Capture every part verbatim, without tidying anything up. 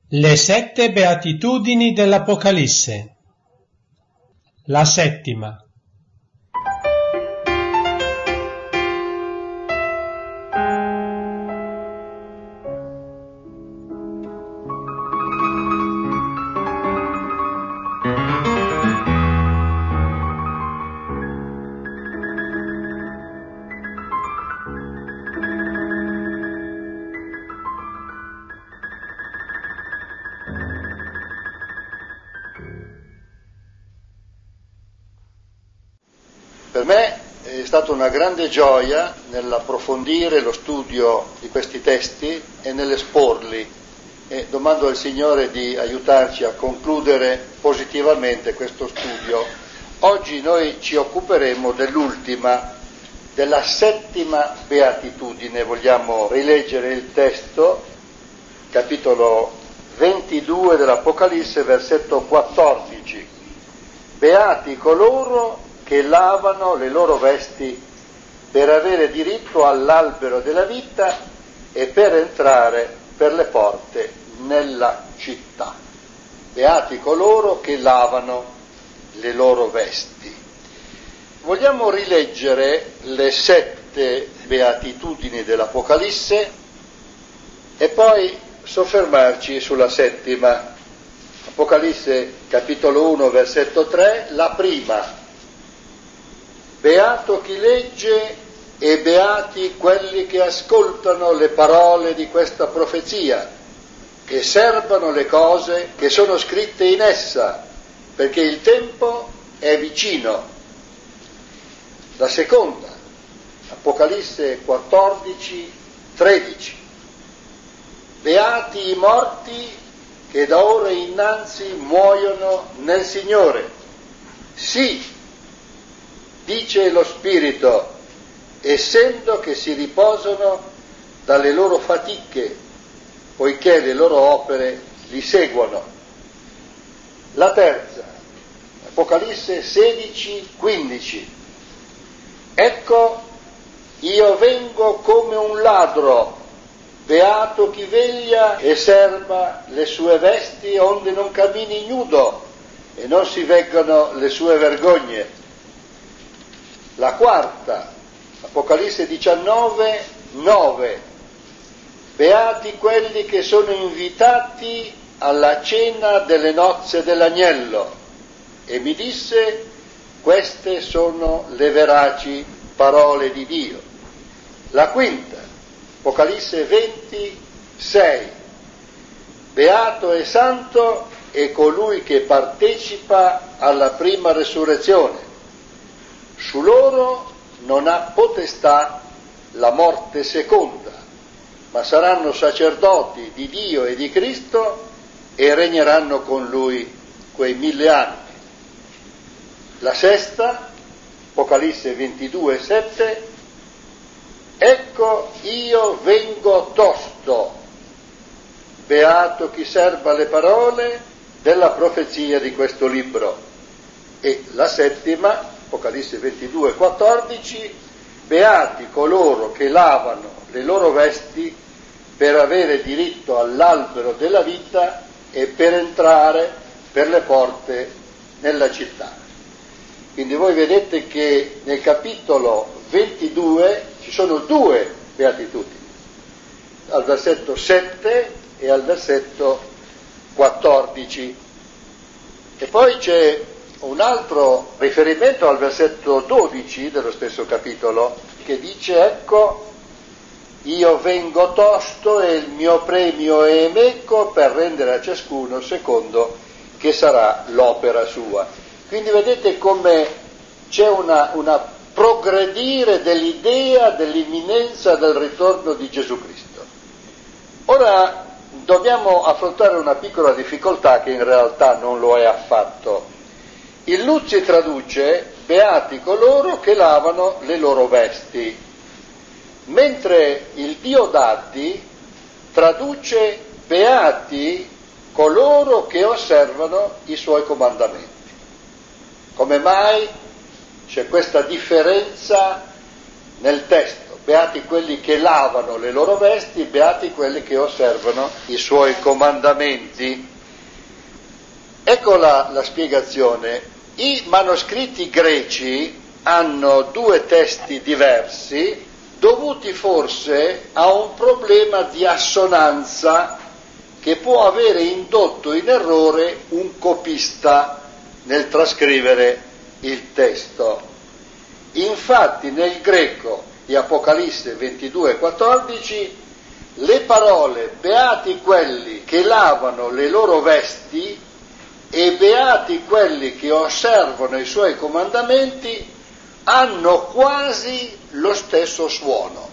Le sette beatitudini dell'Apocalisse. La settima. Per me è stata una grande gioia nell'approfondire lo studio di questi testi e nell'esporli, e domando al Signore di aiutarci a concludere positivamente questo studio. Oggi noi ci occuperemo dell'ultima, della settima beatitudine. Vogliamo rileggere il testo, capitolo ventidue dell'Apocalisse, versetto quattordici. Beati coloro che lavano le loro vesti per avere diritto all'albero della vita e per entrare per le porte nella città. Beati coloro che lavano le loro vesti. Vogliamo rileggere le sette beatitudini dell'Apocalisse e poi soffermarci sulla settima. Apocalisse capitolo uno versetto tre, la prima. Beato chi legge e beati quelli che ascoltano le parole di questa profezia e serbano le cose che sono scritte in essa, perché il tempo è vicino. La seconda, Apocalisse quattordici tredici. Beati i morti che da ora innanzi muoiono nel Signore. Sì, dice lo Spirito, essendo che si riposano dalle loro fatiche, poiché le loro opere li seguono. La terza, Apocalisse sedici quindici. Ecco, io vengo come un ladro, beato chi veglia e serba le sue vesti, onde non cammini nudo e non si veggano le sue vergogne. La quarta, Apocalisse diciannove nove. Beati quelli che sono invitati alla cena delle nozze dell'agnello. E mi disse, queste sono le veraci parole di Dio. La quinta, Apocalisse venti sei. Beato e santo è colui che partecipa alla prima resurrezione. Su loro non ha potestà la morte seconda, ma saranno sacerdoti di Dio e di Cristo e regneranno con Lui quei mille anni. La sesta, Apocalisse ventidue sette, ecco io vengo tosto, beato chi serba le parole della profezia di questo libro. E la settima, Apocalisse ventidue quattordici, beati coloro che lavano le loro vesti per avere diritto all'albero della vita e per entrare per le porte nella città. Quindi voi vedete che nel capitolo ventidue ci sono due beatitudini, al versetto sette e al versetto quattordici. E poi c'è un altro riferimento al versetto dodici dello stesso capitolo, che dice, ecco, io vengo tosto e il mio premio è meco per rendere a ciascuno secondo che sarà l'opera sua. Quindi vedete come c'è una, una progredire dell'idea dell'imminenza del ritorno di Gesù Cristo. Ora dobbiamo affrontare una piccola difficoltà che in realtà non lo è affatto. Il Luzzi traduce beati coloro che lavano le loro vesti, mentre il Diodati traduce beati coloro che osservano i suoi comandamenti. Come mai c'è questa differenza nel testo? beati quelli che lavano le loro vesti, beati quelli che osservano i suoi comandamenti. Ecco la, la spiegazione. I manoscritti greci hanno due testi diversi, dovuti forse a un problema di assonanza che può avere indotto in errore un copista nel trascrivere il testo. Infatti nel greco di Apocalisse ventidue quattordici le parole beati quelli che lavano le loro vesti e beati quelli che osservano i suoi comandamenti hanno quasi lo stesso suono.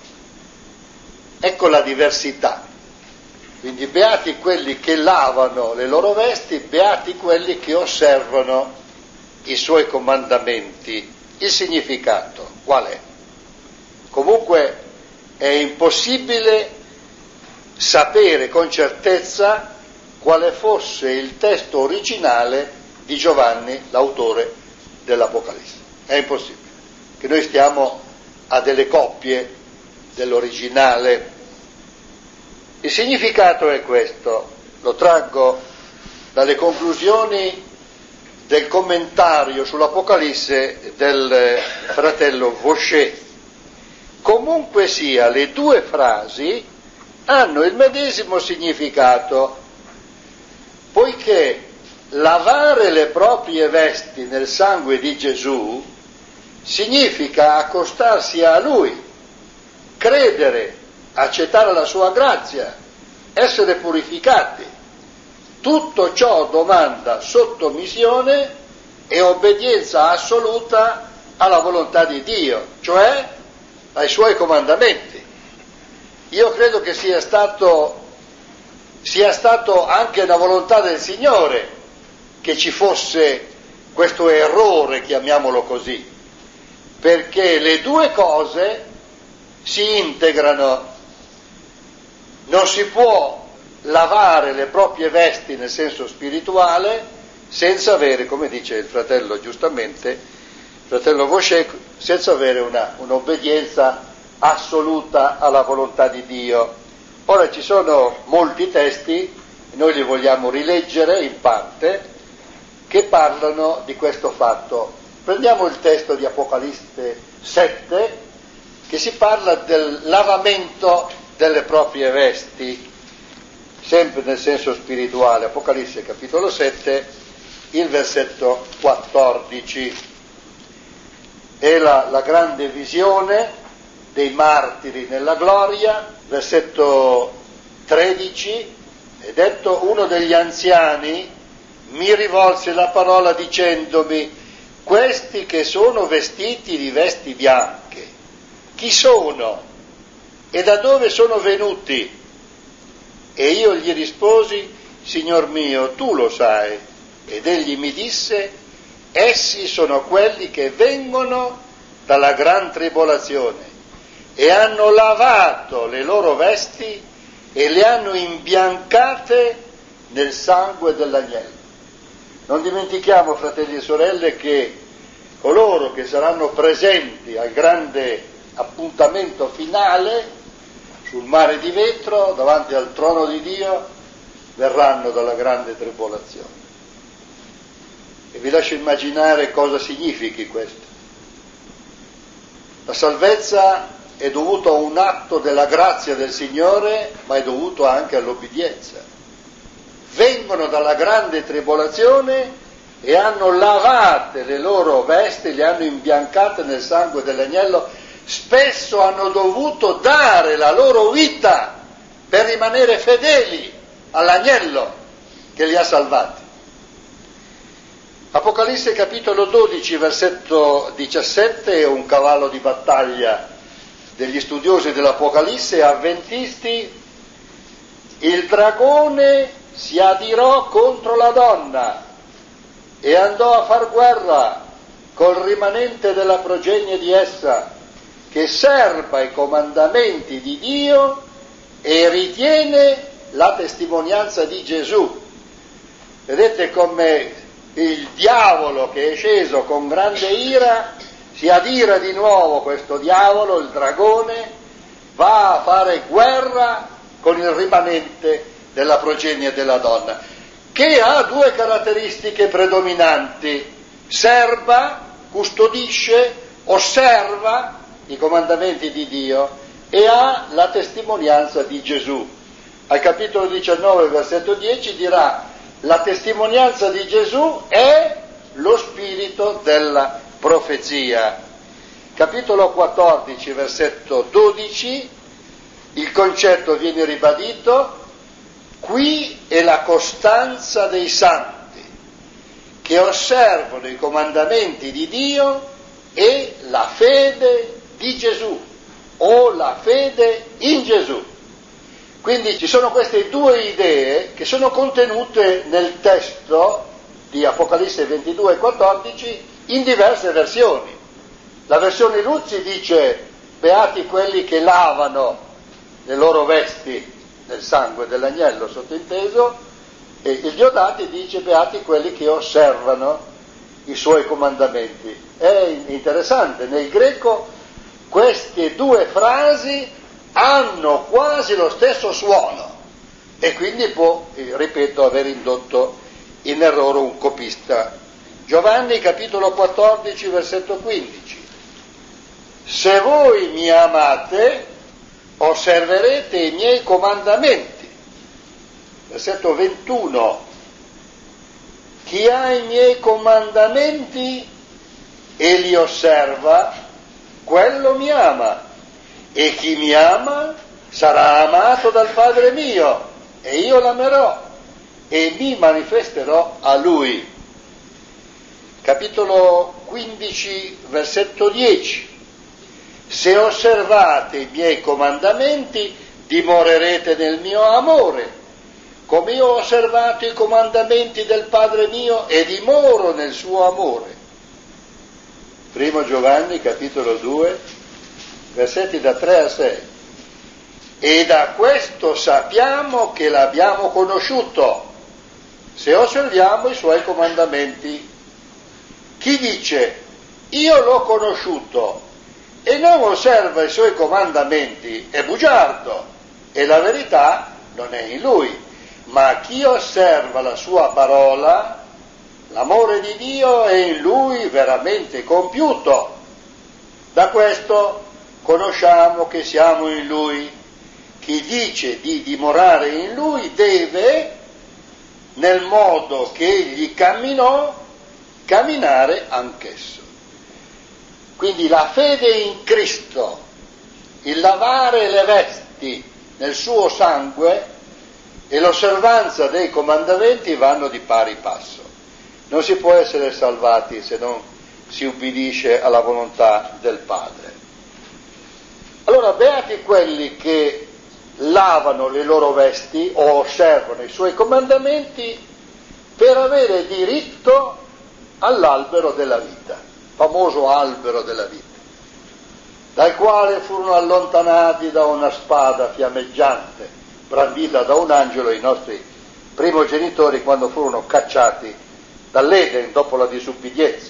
Ecco la diversità. Quindi beati quelli che lavano le loro vesti, beati quelli che osservano i suoi comandamenti. Il significato qual è? Comunque è impossibile sapere con certezza quale fosse il testo originale di Giovanni, l'autore dell'Apocalisse. È impossibile, che noi stiamo a delle coppie dell'originale. Il significato è questo, lo traggo dalle conclusioni del commentario sull'Apocalisse del fratello Vaucher. Comunque sia, le due frasi hanno il medesimo significato, poiché lavare le proprie vesti nel sangue di Gesù significa accostarsi a Lui, credere, accettare la sua grazia, essere purificati. Tutto ciò domanda sottomissione e obbedienza assoluta alla volontà di Dio, cioè ai suoi comandamenti. Io credo che sia stato, sia stato anche la volontà del Signore che ci fosse questo errore, chiamiamolo così, perché le due cose si integrano. Non si può lavare le proprie vesti nel senso spirituale senza avere, come dice il fratello giustamente, il fratello Vaucher, senza avere una, un'obbedienza assoluta alla volontà di Dio. Ora ci sono molti testi, noi li vogliamo rileggere in parte, che parlano di questo fatto. Prendiamo il testo di Apocalisse sette, che si parla del lavamento delle proprie vesti, sempre nel senso spirituale. Apocalisse capitolo sette, il versetto quattordici. È la, la grande visione dei martiri nella gloria. Versetto tredici, è detto: uno degli anziani mi rivolse la parola dicendomi: questi che sono vestiti di vesti bianche, chi sono e da dove sono venuti? E io gli risposi: Signor mio, tu lo sai. Ed egli mi disse: essi sono quelli che vengono dalla gran tribolazione e hanno lavato le loro vesti e le hanno imbiancate nel sangue dell'agnello. Non dimentichiamo, fratelli e sorelle, che coloro che saranno presenti al grande appuntamento finale sul mare di vetro, davanti al trono di Dio, verranno dalla grande tribolazione. E vi lascio immaginare cosa significhi questo. La salvezza è dovuta a un atto della grazia del Signore, ma è dovuto anche all'obbedienza. Vengono dalla grande tribolazione e hanno lavate le loro vesti, le hanno imbiancate nel sangue dell'agnello. Spesso hanno dovuto dare la loro vita per rimanere fedeli all'agnello che li ha salvati. Apocalisse capitolo dodici, versetto diciassette, è un cavallo di battaglia degli studiosi dell'Apocalisse avventisti. Il dragone si adirò contro la donna e andò a far guerra col rimanente della progenie di essa, che serba i comandamenti di Dio e ritiene la testimonianza di Gesù. Vedete come il diavolo, che è sceso con grande ira, si adira di nuovo, questo diavolo, il dragone, va a fare guerra con il rimanente della progenie della donna, che ha due caratteristiche predominanti: serba, custodisce, osserva i comandamenti di Dio e ha la testimonianza di Gesù. Al capitolo diciannove, versetto dieci dirà: la testimonianza di Gesù è lo spirito della profezia. Capitolo quattordici, versetto dodici, il concetto viene ribadito: qui è la costanza dei santi che osservano i comandamenti di Dio e la fede di Gesù o la fede in Gesù. Quindi ci sono queste due idee che sono contenute nel testo di Apocalisse ventidue e quattordici in diverse versioni. La versione Luzzi dice: beati quelli che lavano le loro vesti nel sangue dell'agnello, sottinteso, e il Diodati dice: beati quelli che osservano i suoi comandamenti. È interessante, nel greco queste due frasi hanno quasi lo stesso suono e quindi può, ripeto, aver indotto in errore un copista. Giovanni capitolo quattordici, versetto quindici: se voi mi amate, osserverete i miei comandamenti. Versetto ventuno: chi ha i miei comandamenti e li osserva, quello mi ama, e chi mi ama sarà amato dal Padre mio, e io l'amerò e mi manifesterò a lui. Capitolo quindici, versetto dieci: se osservate i miei comandamenti, dimorerete nel mio amore, come io ho osservato i comandamenti del Padre mio e dimoro nel suo amore. Primo Giovanni, capitolo due, versetti da tre a sei: e da questo sappiamo che l'abbiamo conosciuto, se osserviamo i suoi comandamenti. Chi dice: io l'ho conosciuto e non osserva i suoi comandamenti è bugiardo, e la verità non è in lui. Ma chi osserva la sua parola, l'amore di Dio è in lui veramente compiuto. Da questo conosciamo che siamo in lui. Chi dice di dimorare in lui deve, nel modo che egli camminò, camminare anch'esso. Quindi la fede in Cristo, il lavare le vesti nel suo sangue e l'osservanza dei comandamenti vanno di pari passo. Non si può essere salvati se non si ubbidisce alla volontà del Padre. Allora, beati quelli che lavano le loro vesti o osservano i suoi comandamenti per avere diritto all'albero della vita, famoso albero della vita, dal quale furono allontanati da una spada fiammeggiante brandita da un angelo i nostri primogenitori quando furono cacciati dall'Eden dopo la disubbidienza.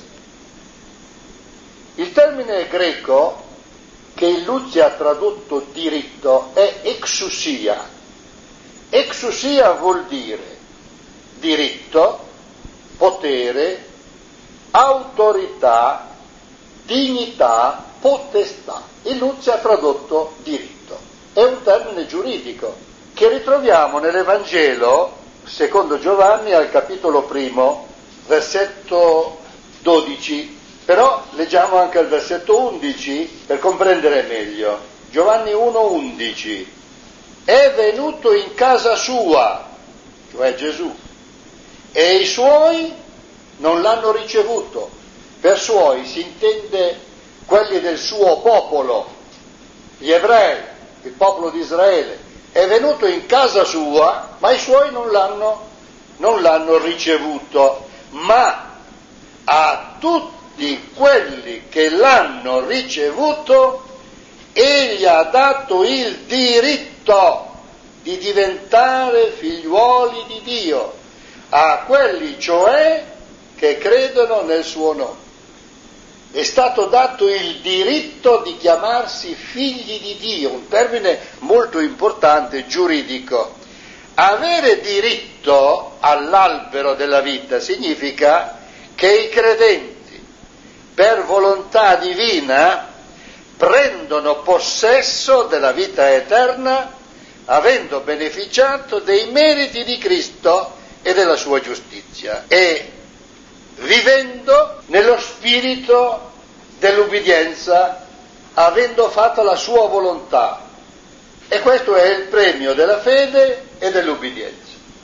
Il termine greco che il Luzzi ha tradotto diritto è exousia. Exousia vuol dire diritto, potere, autorità, dignità, potestà. Il Luzzi ha tradotto diritto. È un termine giuridico che ritroviamo nell'Evangelo secondo Giovanni al capitolo primo, versetto dodici. Però leggiamo anche il versetto undici per comprendere meglio. Giovanni uno undici: è venuto in casa sua, cioè Gesù, e i suoi non l'hanno ricevuto. Per suoi si intende quelli del suo popolo, gli ebrei, il popolo di Israele. È venuto in casa sua, ma i suoi non l'hanno, non l'hanno ricevuto. Ma a tutti quelli che l'hanno ricevuto, egli ha dato il diritto di diventare figliuoli di Dio, a quelli cioè che credono nel suo nome. è stato dato il diritto di chiamarsi figli di Dio, un termine molto importante, giuridico. Avere diritto all'albero della vita significa che i credenti, per volontà divina, prendono possesso della vita eterna, avendo beneficiato dei meriti di Cristo e della sua giustizia, e vivendo nello spirito dell'ubbidienza, avendo fatto la sua volontà. E questo è il premio della fede e dell'ubbidienza.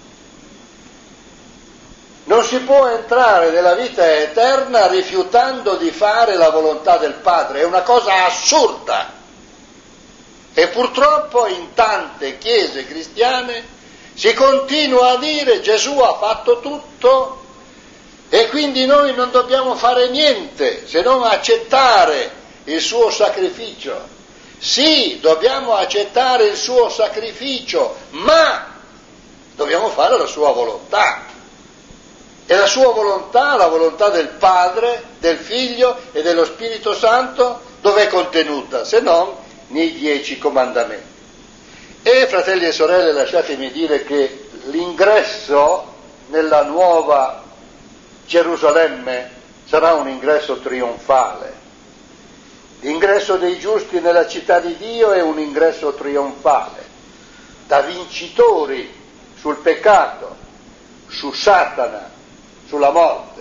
Non si può entrare nella vita eterna rifiutando di fare la volontà del Padre, è una cosa assurda. E purtroppo in tante chiese cristiane si continua a dire Gesù ha fatto tutto e quindi noi non dobbiamo fare niente se non accettare il suo sacrificio. Sì, dobbiamo accettare il suo sacrificio, ma dobbiamo fare la sua volontà. E la sua volontà, la volontà del Padre, del Figlio e dello Spirito Santo, dov'è contenuta? Se non nei dieci comandamenti. E fratelli e sorelle, lasciatemi dire che l'ingresso nella nuova Gerusalemme sarà un ingresso trionfale. L'ingresso dei giusti nella città di Dio è un ingresso trionfale, da vincitori sul peccato, su Satana, sulla morte.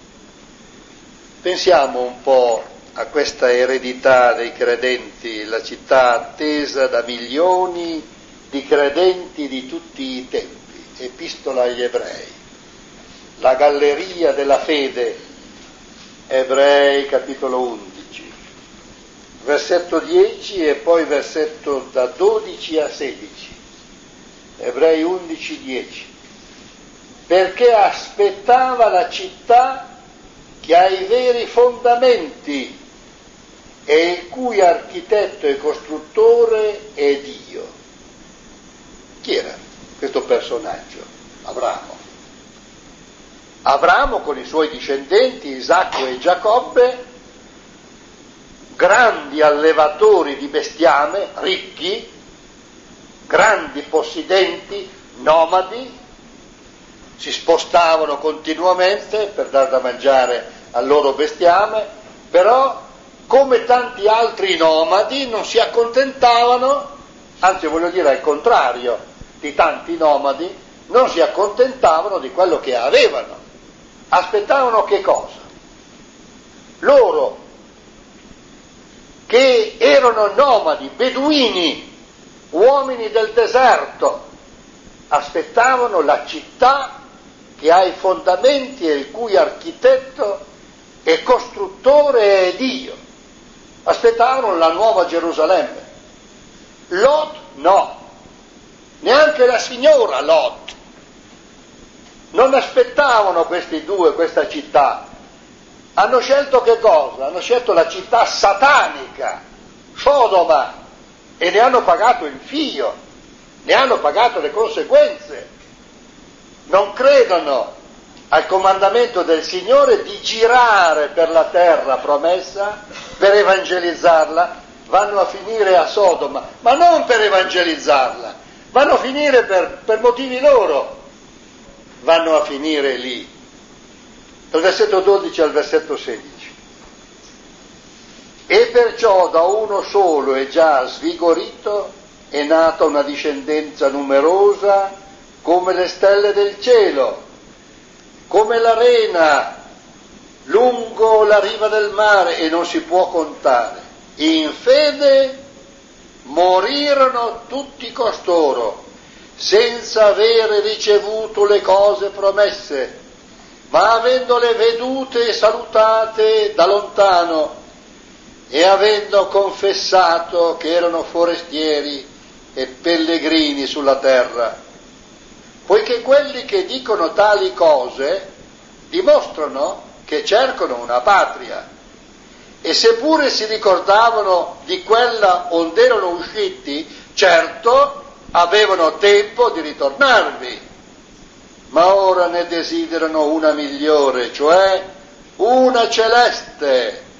Pensiamo un po' a questa eredità dei credenti, la città attesa da milioni di credenti di tutti i tempi, Epistola agli Ebrei, la galleria della fede, Ebrei capitolo undici, versetto dieci e poi versetto da dodici a sedici, Ebrei undici dieci, perché aspettava la città che ha i veri fondamenti e il cui architetto e costruttore è Dio. Chi era questo personaggio? Abramo. Abramo con i suoi discendenti, Isacco e Giacobbe, grandi allevatori di bestiame, ricchi, grandi possidenti, nomadi, si spostavano continuamente per dar da mangiare al loro bestiame, però come tanti altri nomadi non si accontentavano, anzi voglio dire al contrario di tanti nomadi, non si accontentavano di quello che avevano, aspettavano che cosa? Loro che erano nomadi, beduini, uomini del deserto, aspettavano la città che ha i fondamenti e il cui architetto e costruttore è Dio. Aspettavano la nuova Gerusalemme. Lot no, neanche la signora Lot. Non aspettavano questi due, questa città. Hanno scelto che cosa? Hanno scelto la città satanica, Sodoma, e ne hanno pagato il fio, ne hanno pagato le conseguenze. Non credono al comandamento del Signore di girare per la terra promessa per evangelizzarla, vanno a finire a Sodoma, ma non per evangelizzarla, vanno a finire per, per motivi loro, vanno a finire lì. Dal versetto dodici al versetto sedici. E perciò da uno solo e già svigorito è nata una discendenza numerosa come le stelle del cielo, come l'arena lungo la riva del mare, e non si può contare. In fede morirono tutti costoro, senza avere ricevuto le cose promesse, ma avendole vedute e salutate da lontano, e avendo confessato che erano forestieri e pellegrini sulla terra. Poiché quelli che dicono tali cose dimostrano che cercano una patria, e seppure si ricordavano di quella onde erano usciti, certo avevano tempo di ritornarvi, ma ora ne desiderano una migliore, cioè una celeste,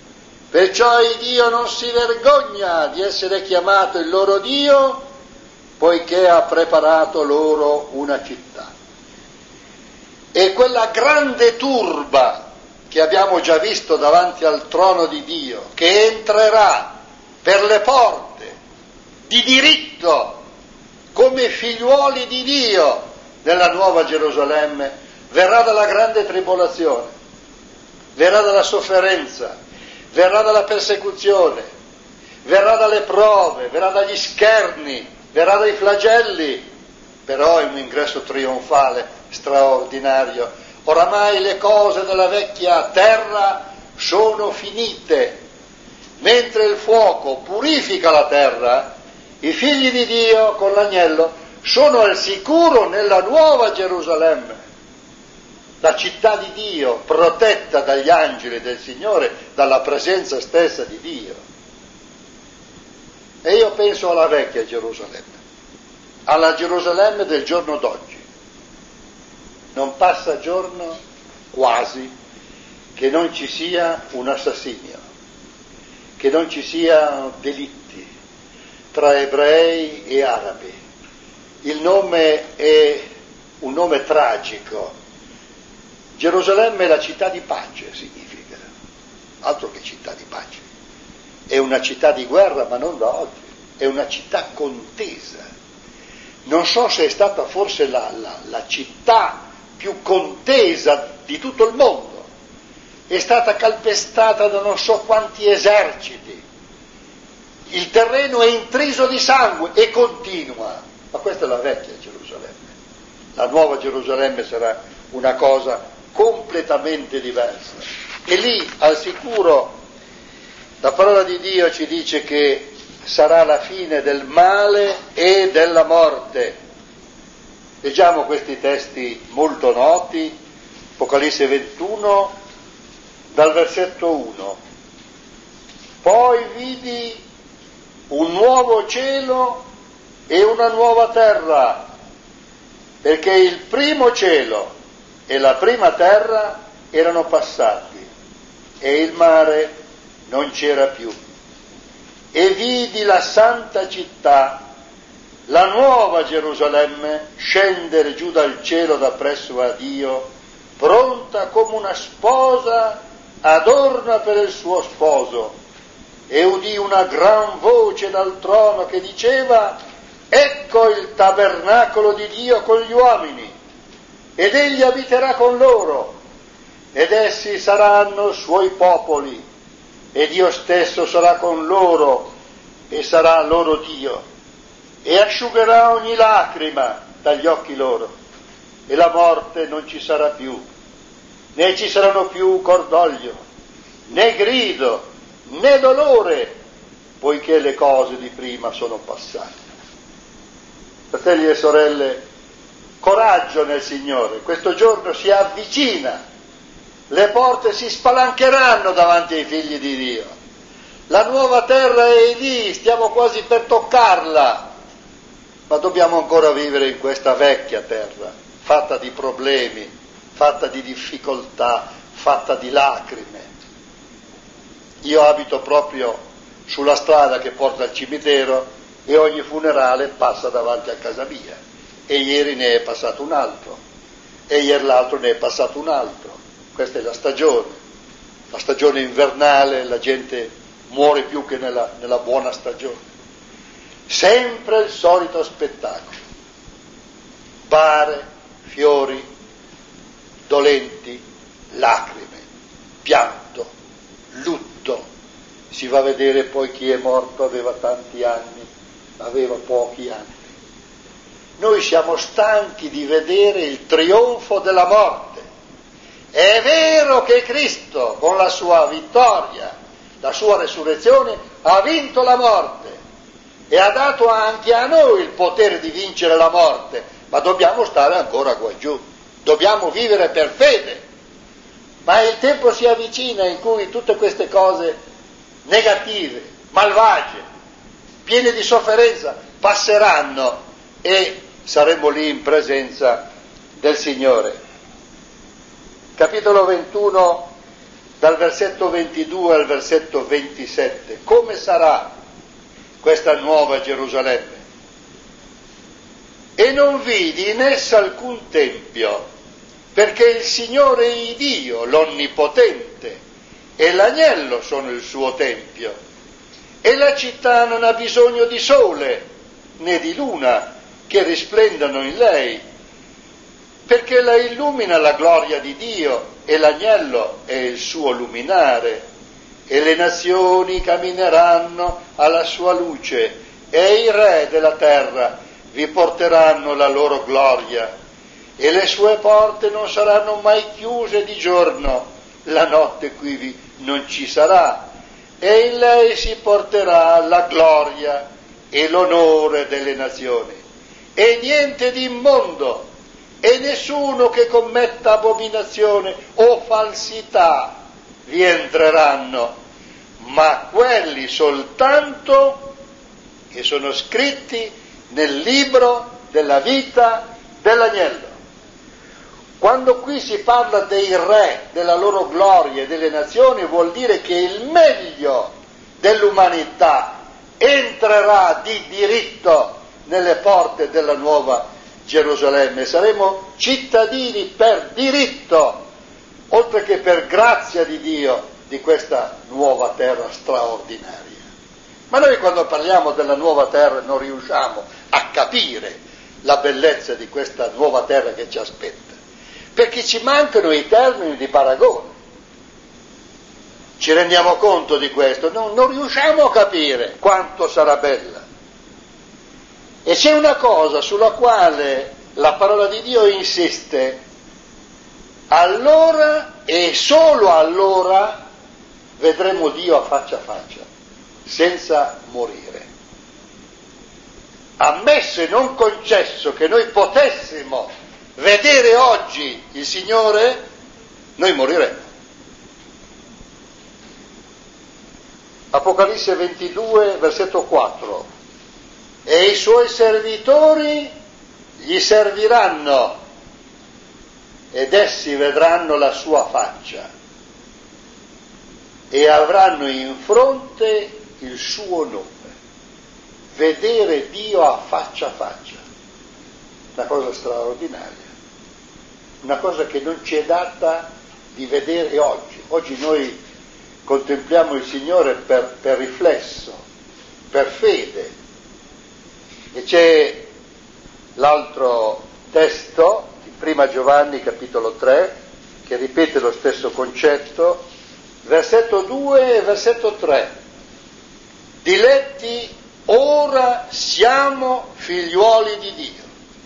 Perciò il Dio non si vergogna di essere chiamato il loro Dio, poiché ha preparato loro una città. E quella grande turba che abbiamo già visto davanti al trono di Dio, che entrerà per le porte di diritto come figliuoli di Dio nella nuova Gerusalemme, verrà dalla grande tribolazione, verrà dalla sofferenza, verrà dalla persecuzione, verrà dalle prove, verrà dagli scherni, verrà dai flagelli, però è un ingresso trionfale, straordinario. Oramai le cose della vecchia terra sono finite. Mentre il fuoco purifica la terra, i figli di Dio con l'agnello sono al sicuro nella nuova Gerusalemme, la città di Dio, protetta dagli angeli del Signore, dalla presenza stessa di Dio. E io penso alla vecchia Gerusalemme, alla Gerusalemme del giorno d'oggi. Non passa giorno, quasi, che non ci sia un assassinio, che non ci siano delitti tra ebrei e arabi. Il nome è un nome tragico. Gerusalemme è la città di pace, significa, altro che città di pace. È una città di guerra, ma non da oggi, è una città contesa. Non so se è stata forse la, la, la città più contesa di tutto il mondo. È stata calpestata da non so quanti eserciti. Il terreno è intriso di sangue e continua. Ma questa è la vecchia Gerusalemme. La nuova Gerusalemme sarà una cosa completamente diversa. E lì, al sicuro, la parola di Dio ci dice che sarà la fine del male e della morte. Leggiamo questi testi molto noti, Apocalisse ventuno, dal versetto uno. Poi vidi un nuovo cielo e una nuova terra, perché il primo cielo e la prima terra erano passati e il mare non c'era più. E vidi la santa città, la nuova Gerusalemme, scendere giù dal cielo da presso a Dio, pronta come una sposa adorna per il suo sposo. E udì una gran voce dal trono che diceva: ecco il tabernacolo di Dio con gli uomini, ed egli abiterà con loro, ed essi saranno suoi popoli, e Dio stesso sarà con loro, e sarà loro Dio, e asciugherà ogni lacrima dagli occhi loro, e la morte non ci sarà più, né ci saranno più cordoglio, né grido, né dolore, poiché le cose di prima sono passate. Fratelli e sorelle, coraggio nel Signore, questo giorno si avvicina, le porte si spalancheranno davanti ai figli di Dio, la nuova terra è lì, stiamo quasi per toccarla, ma dobbiamo ancora vivere in questa vecchia terra, fatta di problemi, fatta di difficoltà, fatta di lacrime. Io abito proprio sulla strada che porta al cimitero e ogni funerale passa davanti a casa mia, e ieri ne è passato un altro, e ieri l'altro ne è passato un altro. Questa è la stagione, la stagione invernale, la gente muore più che nella, nella buona stagione. Sempre il solito spettacolo, bare, fiori, dolenti, lacrime, pianto, lutto. Si va a vedere poi chi è morto, aveva tanti anni, aveva pochi anni. Noi siamo stanchi di vedere il trionfo della morte. È vero che Cristo, con la sua vittoria, la sua resurrezione, ha vinto la morte e ha dato anche a noi il potere di vincere la morte, ma dobbiamo stare ancora qua giù, dobbiamo vivere per fede. Ma il tempo si avvicina in cui tutte queste cose negative, malvagie, piene di sofferenza, passeranno e saremo lì in presenza del Signore. Capitolo ventuno, dal versetto ventidue al versetto ventisette, come sarà questa nuova Gerusalemme. E non vidi in essa alcun tempio, perché il Signore è Dio, l'Onnipotente, e l'agnello sono il suo tempio, e la città non ha bisogno di sole né di luna che risplendano in lei, perché la illumina la gloria di Dio, e l'agnello è il suo luminare, e le nazioni cammineranno alla sua luce, e i re della terra vi porteranno la loro gloria, e le sue porte non saranno mai chiuse di giorno, la notte quivi non ci sarà, e in lei si porterà la gloria e l'onore delle nazioni, e niente di immondo, e nessuno che commetta abominazione o falsità vi entreranno, ma quelli soltanto che sono scritti nel libro della vita dell'agnello. Quando qui si parla dei re, della loro gloria e delle nazioni, vuol dire che il meglio dell'umanità entrerà di diritto nelle porte della nuova Gerusalemme. Saremo cittadini per diritto, oltre che per grazia di Dio, di questa nuova terra straordinaria. Ma noi quando parliamo della nuova terra non riusciamo a capire la bellezza di questa nuova terra che ci aspetta, perché ci mancano i termini di paragone. Ci rendiamo conto di questo? Non, non riusciamo a capire quanto sarà bella. E c'è una cosa sulla quale la parola di Dio insiste: allora e solo allora vedremo Dio a faccia a faccia, senza morire. Ammesso e non concesso che noi potessimo vedere oggi il Signore, noi moriremo. Apocalisse ventidue, versetto quattro. E i suoi servitori gli serviranno, ed essi vedranno la sua faccia, e avranno in fronte il suo nome. Vedere Dio a faccia a faccia, una cosa straordinaria, una cosa che non ci è data di vedere oggi. Oggi noi contempliamo il Signore per, per riflesso, per fede. E c'è l'altro testo, prima Giovanni capitolo tre, che ripete lo stesso concetto, versetto due e versetto tre. Diletti, ora siamo figliuoli di Dio.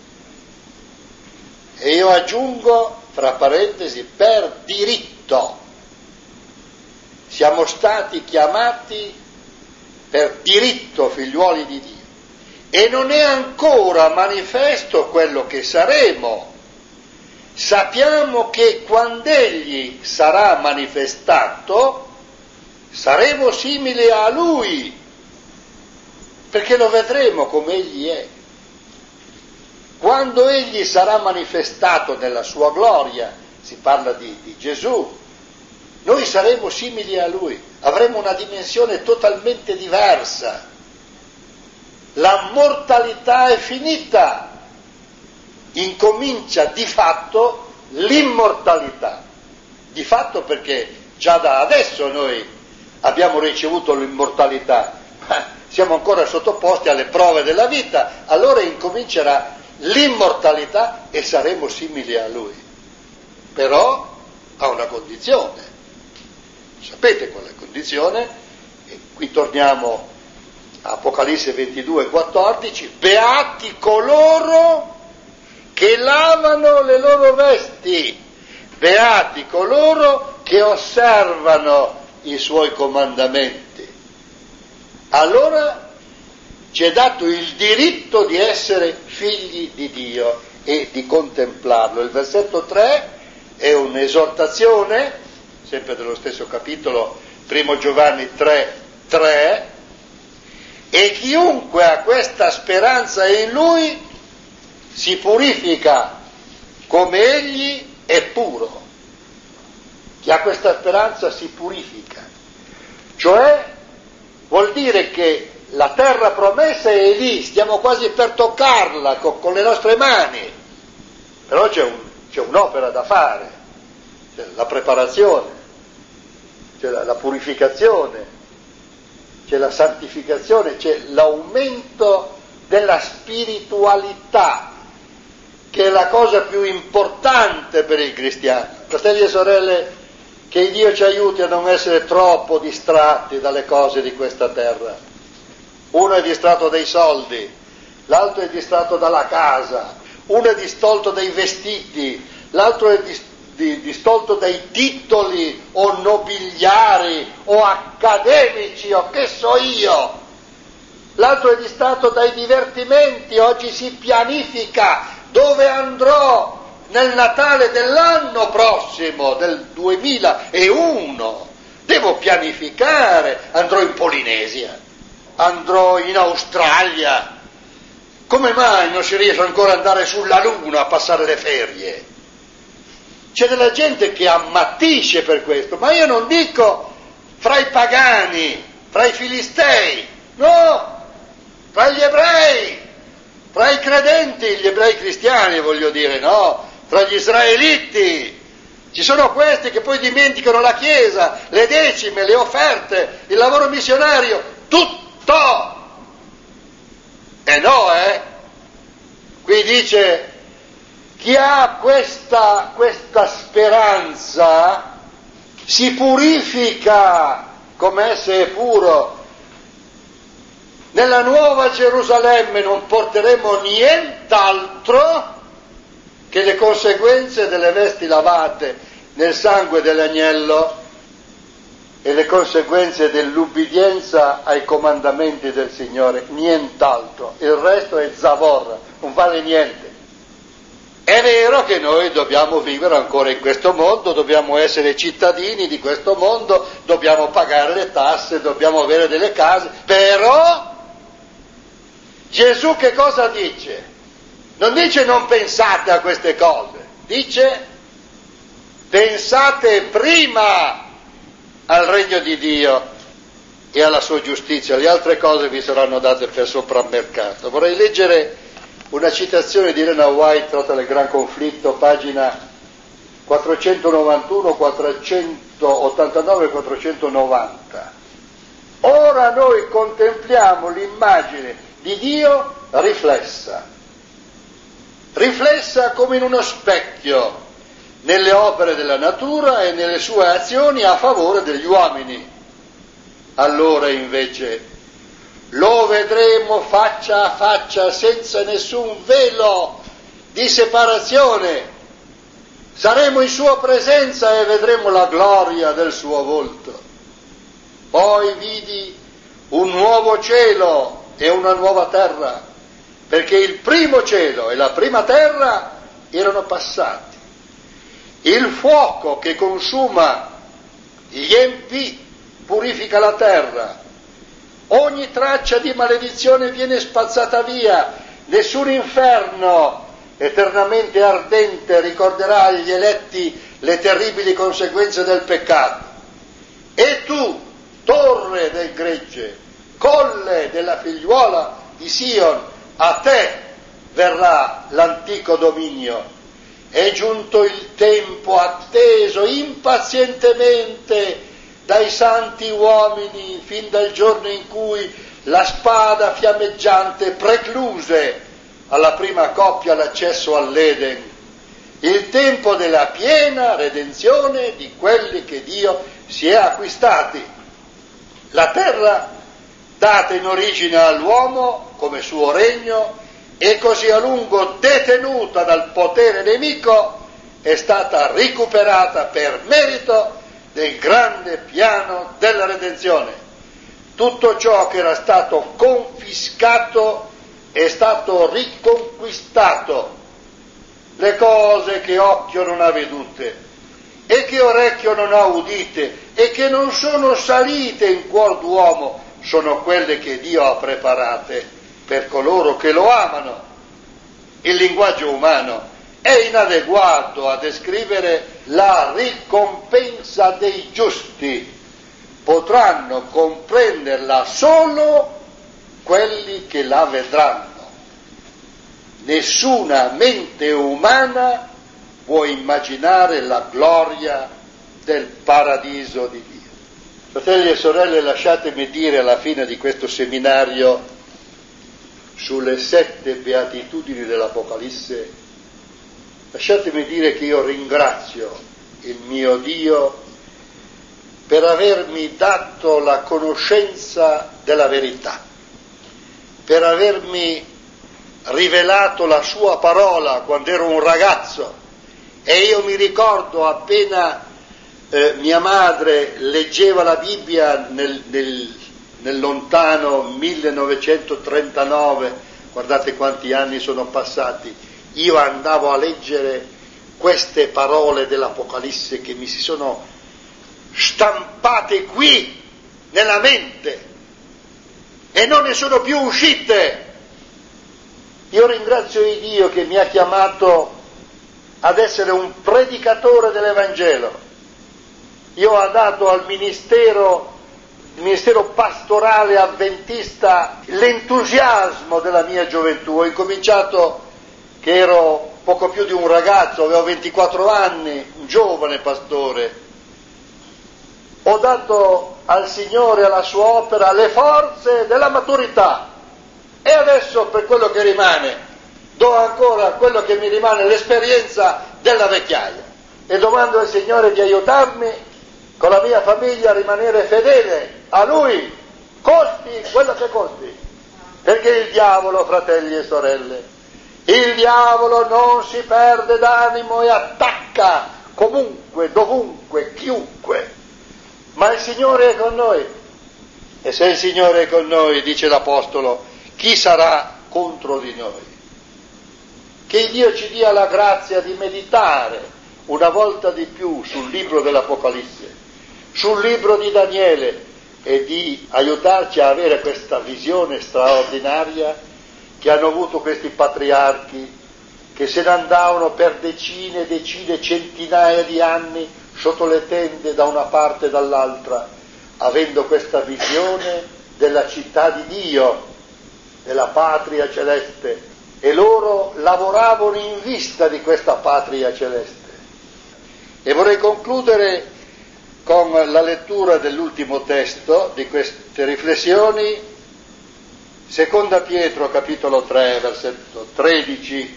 E io aggiungo, fra parentesi, per diritto. Siamo stati chiamati per diritto figliuoli di Dio. E non è ancora manifesto quello che saremo. Sappiamo che quando Egli sarà manifestato, saremo simili a Lui, perché lo vedremo come Egli è. Quando Egli sarà manifestato nella sua gloria, si parla di, di Gesù, noi saremo simili a Lui, avremo una dimensione totalmente diversa. La mortalità è finita, incomincia di fatto l'immortalità. Di fatto perché già da adesso noi abbiamo ricevuto l'immortalità, ma siamo ancora sottoposti alle prove della vita, allora incomincerà l'immortalità e saremo simili a Lui. Però ha una condizione. Sapete qual è la condizione? E qui torniamo a Apocalisse ventidue quattordici, beati coloro che lavano le loro vesti, beati coloro che osservano i suoi comandamenti. Allora ci è dato il diritto di essere figli di Dio e di contemplarlo. Il versetto tre è un'esortazione, sempre dello stesso capitolo, primo Giovanni tre, tre, e chiunque ha questa speranza in Lui si purifica come Egli è puro. Chi ha questa speranza si purifica, cioè vuol dire che la terra promessa è lì, stiamo quasi per toccarla con, con le nostre mani, però c'è, un, c'è un'opera da fare, c'è la preparazione, c'è la, la purificazione, c'è la santificazione, c'è l'aumento della spiritualità, che è la cosa più importante per il cristiano. Fratelli e sorelle, che Dio ci aiuti a non essere troppo distratti dalle cose di questa terra. Uno è distratto dai soldi, l'altro è distratto dalla casa, uno è distolto dai vestiti, l'altro è distratto Di, distolto dai titoli o nobiliari o accademici o che so io, l'altro è distratto dai divertimenti. Oggi si pianifica dove andrò nel Natale dell'anno prossimo, del duemilauno, devo pianificare, andrò in Polinesia, andrò in Australia, come mai non si riesce ancora ad andare sulla Luna a passare le ferie? C'è della gente che ammattisce per questo, ma io non dico fra i pagani, fra i filistei, no, fra gli ebrei, fra i credenti, gli ebrei cristiani voglio dire, no, fra gli israeliti. Ci sono questi che poi dimenticano la Chiesa, le decime, le offerte, il lavoro missionario, tutto. E no, eh? Qui dice: chi ha questa, questa speranza si purifica come esse è puro. Nella nuova Gerusalemme non porteremo nient'altro che le conseguenze delle vesti lavate nel sangue dell'agnello e le conseguenze dell'ubbidienza ai comandamenti del Signore, nient'altro. Il resto è zavorra, non vale niente. È vero che noi dobbiamo vivere ancora in questo mondo, dobbiamo essere cittadini di questo mondo, dobbiamo pagare le tasse, dobbiamo avere delle case, però Gesù che cosa dice? Non dice non pensate a queste cose, dice pensate prima al regno di Dio e alla sua giustizia, le altre cose vi saranno date per soprammercato. Vorrei leggere una citazione di Elena White tratta dal Gran Conflitto, pagina quattrocentonovantuno, quattrocentottantanove e quattrocentonovanta. Ora noi contempliamo l'immagine di Dio riflessa, riflessa come in uno specchio, nelle opere della natura e nelle sue azioni a favore degli uomini. Allora invece lo vedremo faccia a faccia, senza nessun velo di separazione. Saremo in sua presenza e vedremo la gloria del suo volto. Poi vidi un nuovo cielo e una nuova terra, perché il primo cielo e la prima terra erano passati. Il fuoco che consuma gli empi purifica la terra. Ogni traccia di maledizione viene spazzata via, nessun inferno eternamente ardente ricorderà agli eletti le terribili conseguenze del peccato. E tu, torre del gregge, colle della figliuola di Sion, a te verrà l'antico dominio. È giunto il tempo atteso impazientemente dai santi uomini, fin dal giorno in cui la spada fiammeggiante precluse alla prima coppia l'accesso all'Eden, il tempo della piena redenzione di quelli che Dio si è acquistati. La terra, data in origine all'uomo come suo regno e così a lungo detenuta dal potere nemico, è stata recuperata per merito del grande piano della redenzione. Tutto ciò che era stato confiscato è stato riconquistato. Le cose che occhio non ha vedute e che orecchio non ha udite e che non sono salite in cuor d'uomo sono quelle che Dio ha preparate per coloro che lo amano. Il linguaggio umano è inadeguato a descrivere la ricompensa dei giusti. Potranno comprenderla solo quelli che la vedranno. Nessuna mente umana può immaginare la gloria del paradiso di Dio. Fratelli e sorelle, lasciatemi dire alla fine di questo seminario sulle sette beatitudini dell'Apocalisse, lasciatemi dire che io ringrazio il mio Dio per avermi dato la conoscenza della verità, per avermi rivelato la sua parola quando ero un ragazzo, e io mi ricordo appena eh, mia madre leggeva la Bibbia nel, nel, nel lontano millenovecentotrentanove, guardate quanti anni sono passati, io andavo a leggere queste parole dell'Apocalisse che mi si sono stampate qui nella mente e non ne sono più uscite. Io ringrazio il Dio che mi ha chiamato ad essere un predicatore dell'Evangelo. Io ho dato al ministero, il ministero pastorale avventista, l'entusiasmo della mia gioventù. Ho incominciato che ero poco più di un ragazzo, avevo ventiquattro anni, un giovane pastore. Ho dato al Signore e alla sua opera le forze della maturità, e adesso per quello che rimane do ancora quello che mi rimane, l'esperienza della vecchiaia, e domando al Signore di aiutarmi con la mia famiglia a rimanere fedele a Lui, costi quello che costi, perché il diavolo, fratelli e sorelle, il diavolo non si perde d'animo e attacca comunque, dovunque, chiunque. Ma il Signore è con noi, e se il Signore è con noi, dice l'Apostolo, chi sarà contro di noi? Che Dio ci dia la grazia di meditare una volta di più sul libro dell'Apocalisse, sul libro di Daniele, e di aiutarci a avere questa visione straordinaria che hanno avuto questi patriarchi, che se ne andavano per decine, decine, centinaia di anni sotto le tende da una parte e dall'altra, avendo questa visione della città di Dio, della patria celeste, e loro lavoravano in vista di questa patria celeste. E vorrei concludere con la lettura dell'ultimo testo di queste riflessioni, seconda Pietro capitolo tre, versetto tredici.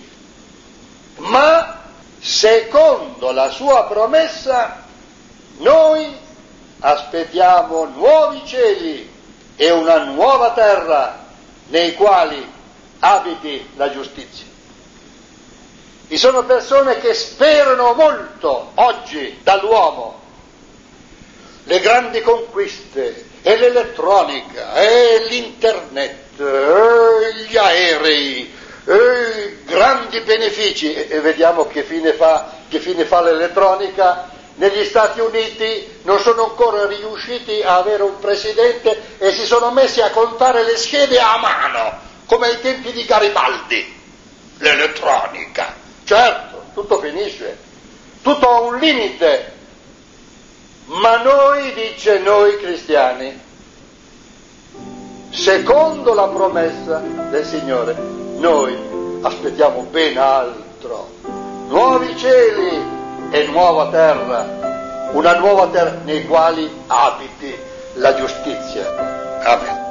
Ma secondo la sua promessa noi aspettiamo nuovi cieli e una nuova terra nei quali abiti la giustizia. Vi sono persone che sperano molto oggi dall'uomo, le grandi conquiste, e l'elettronica, e l'internet, e gli aerei, e i grandi benefici, e vediamo che fine fa, che fine fa l'elettronica. Negli Stati Uniti non sono ancora riusciti a avere un presidente e si sono messi a contare le schede a mano, come ai tempi di Garibaldi. L'elettronica, certo, tutto finisce, tutto ha un limite, ma noi, dice, noi cristiani, secondo la promessa del Signore, noi aspettiamo ben altro, nuovi cieli e nuova terra, una nuova terra nei quali abiti la giustizia. Amen.